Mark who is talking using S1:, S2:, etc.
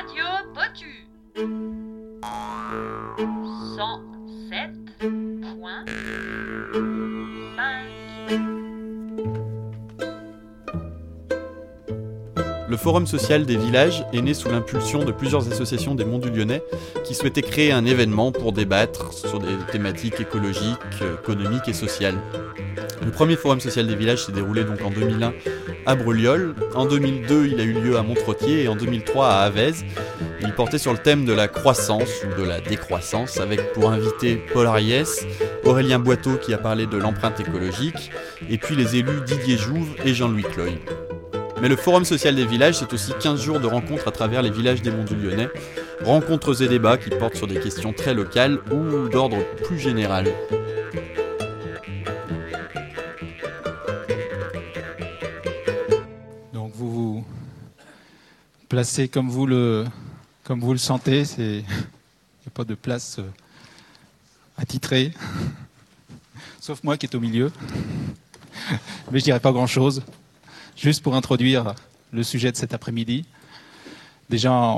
S1: Radio Potu 107.5.
S2: Le Forum social des villages est né sous l'impulsion de plusieurs associations des Monts du Lyonnais qui souhaitaient créer un événement pour débattre sur des thématiques écologiques, économiques et sociales. Le premier Forum social des villages s'est déroulé donc en 2001 à Breuliol. En 2002, il a eu lieu à Montretier et en 2003 à Avez. Il portait sur le thème de la croissance ou de la décroissance avec pour invités Paul Ariès, Aurélien Boiteau qui a parlé de l'empreinte écologique et puis les élus Didier Jouve et Jean-Louis Cloy. Mais le Forum social des villages, c'est aussi 15 jours de rencontres à travers les villages des Monts du Lyonnais. Rencontres et débats qui portent sur des questions très locales ou d'ordre plus général.
S3: Donc vous vous placez comme vous le sentez, il n'y a pas de place attitrée, sauf moi qui est au milieu. Mais je dirais pas grand-chose. Juste pour introduire le sujet de cet après-midi. Déjà,